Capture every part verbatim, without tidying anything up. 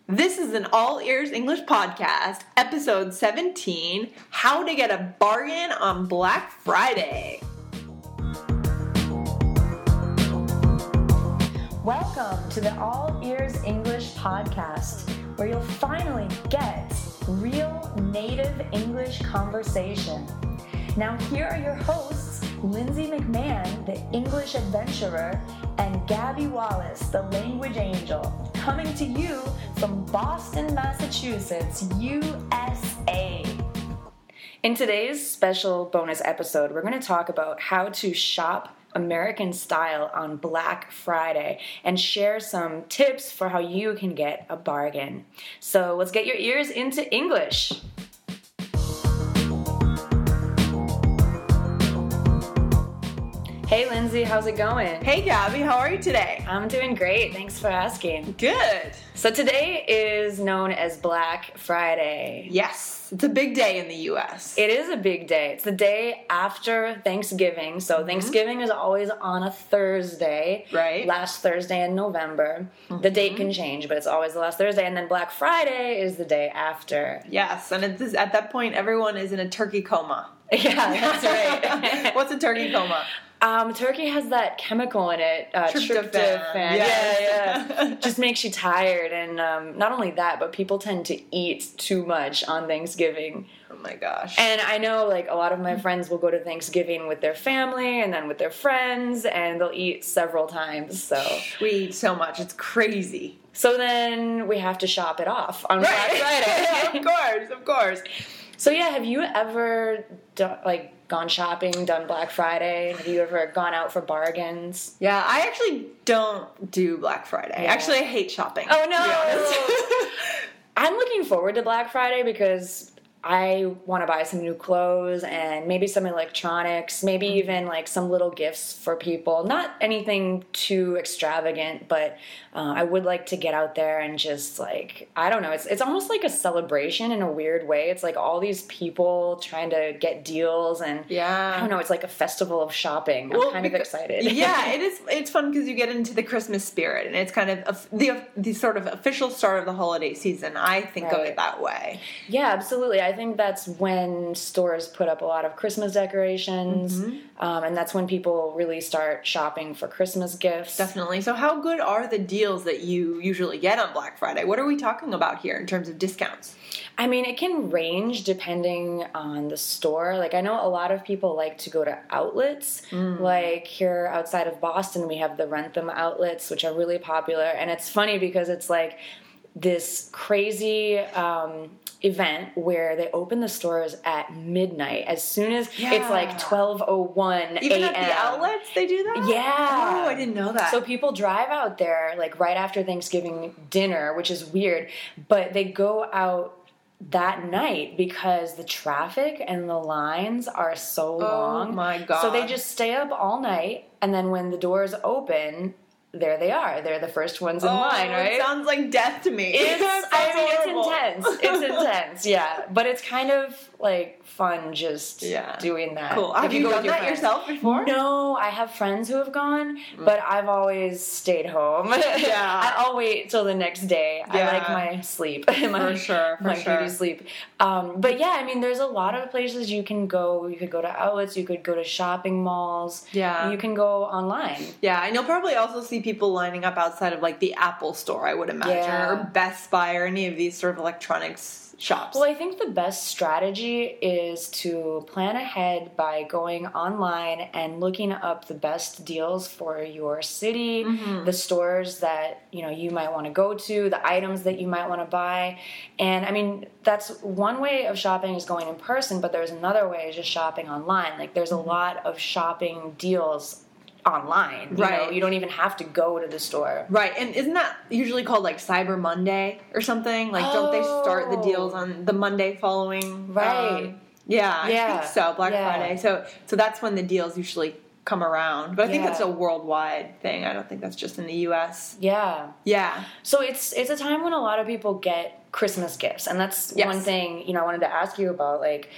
This is an All Ears English podcast, episode seventeen, How to Get a Bargain on Black Friday. Welcome to the All Ears English podcast, where you'll finally get real native English conversation. Now here are your hosts, Lindsay McMahon, the English adventurer, and Gabby Wallace, the language angel, coming to you from Boston, Massachusetts, U S A. In today's special bonus episode, we're going to talk about how to shop American style on Black Friday and share some tips for how you can get a bargain. So let's get your ears into English. Hey Lindsay, how's it going? Hey Gabby, how are you today? I'm doing great, thanks for asking. Good. So today is known as Black Friday. Yes, it's a big day in the U S. It is a big day. It's the day after Thanksgiving. So mm-hmm. Thanksgiving is always on a Thursday. Right. Last Thursday in November. Mm-hmm. The date can change, but it's always the last Thursday. And then Black Friday is the day after. Yes, and at, this, at that point, everyone is in a turkey coma. Yeah, that's right. What's a turkey coma? Um, turkey has that chemical in it, uh, tryptophan. tryptophan. Yes. Yeah, yeah. Just makes you tired. And um, not only that, but people tend to eat too much on Thanksgiving. Oh my gosh. And I know, like, a lot of my friends will go to Thanksgiving with their family and then with their friends, and they'll eat several times. So we eat so much. It's crazy. So then we have to shop it off on right. Black Friday. Of course, of course. So yeah, have you ever done, like, gone shopping, done Black Friday? Have you ever gone out for bargains? Yeah, I actually don't do Black Friday. Yeah. Actually, I hate shopping. Oh no! I'm looking forward to Black Friday because I want to buy some new clothes and maybe some electronics, maybe mm-hmm. even like some little gifts for people. Not anything too extravagant, but uh, I would like to get out there and just like, I don't know, it's it's almost like a celebration in a weird way. It's like all these people trying to get deals and yeah. I don't know, it's like a festival of shopping. I'm well, kind because, of excited. Yeah, it is. It's fun because you get into the Christmas spirit and it's kind of a, the, the sort of official start of the holiday season. I think right. of it that way. Yeah, absolutely. I think that's when stores put up a lot of Christmas decorations, mm-hmm. um, and that's when people really start shopping for Christmas gifts. Definitely. So how good are the deals that you usually get on Black Friday? What are we talking about here in terms of discounts? I mean, it can range depending on the store. Like, I know a lot of people like to go to outlets. Mm. Like, here outside of Boston, we have the Rentham outlets, which are really popular. And it's funny because it's like this crazy um, event where they open the stores at midnight. As soon as yeah. it's like twelve oh one a.m. Even at the outlets, they do that? Yeah. Oh, I didn't know that. So people drive out there like right after Thanksgiving dinner, which is weird, but they go out that night because the traffic and the lines are so long. Oh my God. So they just stay up all night, and then when the doors open, there they are. They're the first ones in oh, line, right? It sounds like death to me. It's, I mean, it's intense. It's intense, yeah. But it's kind of like fun just yeah. doing that. Cool. Have you, you done that friends. yourself before? No, I have friends who have gone, mm. but I've always stayed home. Yeah. I'll wait till the next day. Yeah. I like my sleep. my, for sure, for my sure. beauty sleep. Um, but yeah, I mean, there's a lot of places you can go. You could go to outlets. You could go to shopping malls. Yeah. You can go online. Yeah, and you'll probably also see people lining up outside of like the Apple store, I would imagine, yeah. or Best Buy or any of these sort of electronics shops. Well, I think the best strategy is to plan ahead by going online and looking up the best deals for your city, mm-hmm. the stores that, you know, you might want to go to, the items that you might want to buy. And I mean, that's one way of shopping is going in person, but there's another way is just shopping online. Like there's mm-hmm. a lot of shopping deals online, you right? know, you don't even have to go to the store, right? And isn't that usually called like Cyber Monday or something? Like, oh. don't they start the deals on the Monday following? Right? Um, yeah, yeah, I think so. Black yeah. Friday. So, so that's when the deals usually come around. But I think yeah. that's a worldwide thing. I don't think that's just in the U S. Yeah, yeah. So it's it's a time when a lot of people get Christmas gifts, and that's yes. one thing, you know, I wanted to ask you about, like.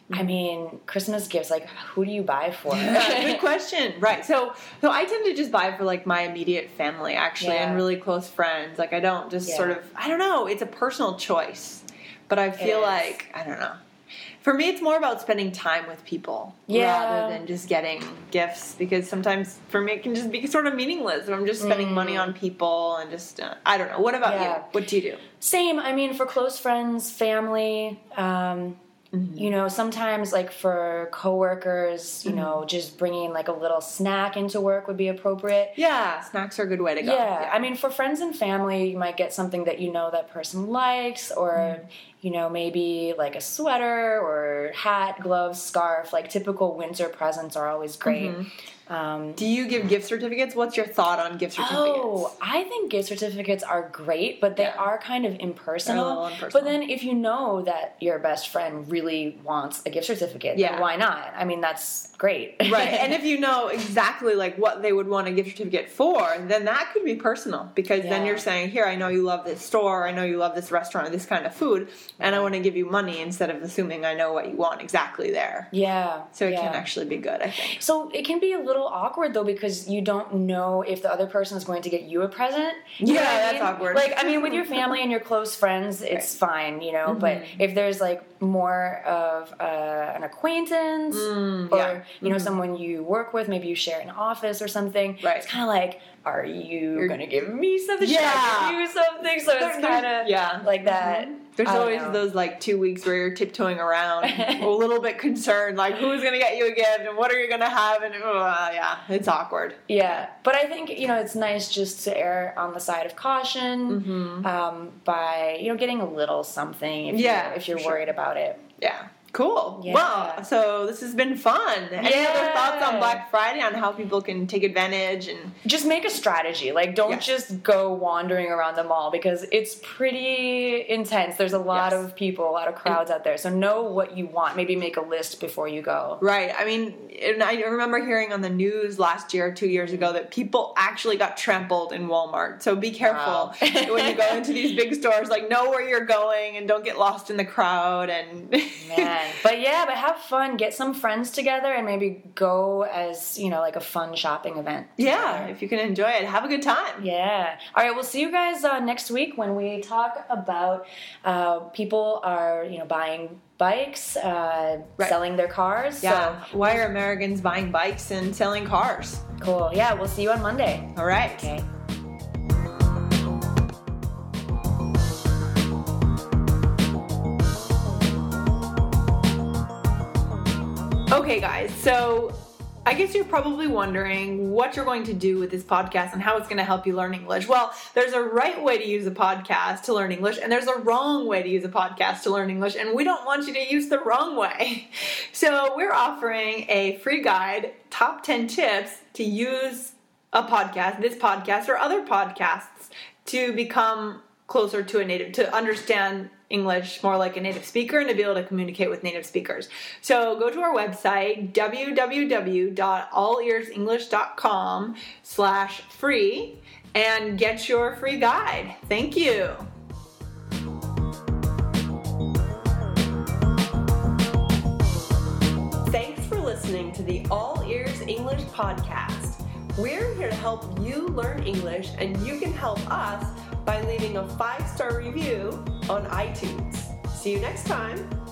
I mean, Christmas gifts, like, who do you buy for? Good question. Right. So, so I tend to just buy for, like, my immediate family, actually, yeah. and really close friends. Like, I don't just yeah. sort of, I don't know, it's a personal choice. But I feel like, I don't know. For me, it's more about spending time with people yeah. rather than just getting gifts. Because sometimes, for me, it can just be sort of meaningless if I'm just spending mm. money on people and just, uh, I don't know. What about yeah. you? What do you do? Same. I mean, for close friends, family, um... Mm-hmm. You know, sometimes, like, for coworkers, you mm-hmm. know, just bringing, like, a little snack into work would be appropriate. Yeah, snacks are a good way to go. Yeah. yeah. I mean, for friends and family, you might get something that you know that person likes, or, mm-hmm. you know, maybe, like, a sweater or hat, gloves, scarf. Like, typical winter presents are always great. Mm-hmm. Um, Do you give gift certificates? What's your thought on gift certificates? Oh, I think gift certificates are great, but they yeah. are kind of impersonal. impersonal. But then if you know that your best friend really wants a gift certificate, yeah. then why not? I mean, that's great. Right. And if you know exactly, like, what they would want a gift certificate for, then that could be personal. Because yeah. then you're saying, here, I know you love this store, I know you love this restaurant, or this kind of food, and I want to give you money instead of assuming I know what you want exactly there. Yeah. So it yeah. can actually be good, I think. So it can be a little awkward, though, because you don't know if the other person is going to get you a present. You yeah, that's mean? awkward. Like, I mean, with your family and your close friends, it's right. fine, you know, mm-hmm. but if there's, like, more of uh, an acquaintance mm, or, yeah. you know, mm-hmm. someone you work with, maybe you share an office or something, right. it's kind of like, are you going to give me something? Yeah. Should I give you something? So it's kind of yeah. like that. Mm-hmm. There's always know. those, like, two weeks where you're tiptoeing around, a little bit concerned, like, who's going to get you a gift, and what are you going to have, and, uh, yeah, it's awkward. Yeah, but I think, you know, it's nice just to err on the side of caution mm-hmm. um, by, you know, getting a little something if yeah, you're, if you're sure. worried about it. Yeah. Cool. Yeah. Well, so this has been fun. Any yeah. other thoughts on Black Friday on how people can take advantage? And just make a strategy. Like, don't yes. just go wandering around the mall because it's pretty intense. There's a lot yes. of people, a lot of crowds and, out there. So know what you want. Maybe make a list before you go. Right. I mean, and I remember hearing on the news last year, two years ago, that people actually got trampled in Walmart. So be careful wow. when you go into these big stores. Like, know where you're going and don't get lost in the crowd. And man. But yeah, but have fun. Get some friends together and maybe go as, you know, like a fun shopping event together. Yeah, if you can enjoy it. Have a good time. Yeah. All right, we'll see you guys uh, next week when we talk about uh, people are, you know, buying bikes, uh, right. selling their cars. Yeah. So, why are Americans buying bikes and selling cars? Cool. Yeah, we'll see you on Monday. All right. Okay. Okay, guys, so I guess you're probably wondering what you're going to do with this podcast and how it's going to help you learn English. Well, there's a right way to use a podcast to learn English, and there's a wrong way to use a podcast to learn English, and we don't want you to use the wrong way. So we're offering a free guide, top ten tips to use a podcast, this podcast, or other podcasts to become closer to a native, to understand English more like a native speaker and to be able to communicate with native speakers. So go to our website, w w w dot all ears english dot com slash free, and get your free guide. Thank you. Thanks for listening to the All Ears English podcast. We're here to help you learn English, and you can help us by leaving a five-star review on iTunes. See you next time.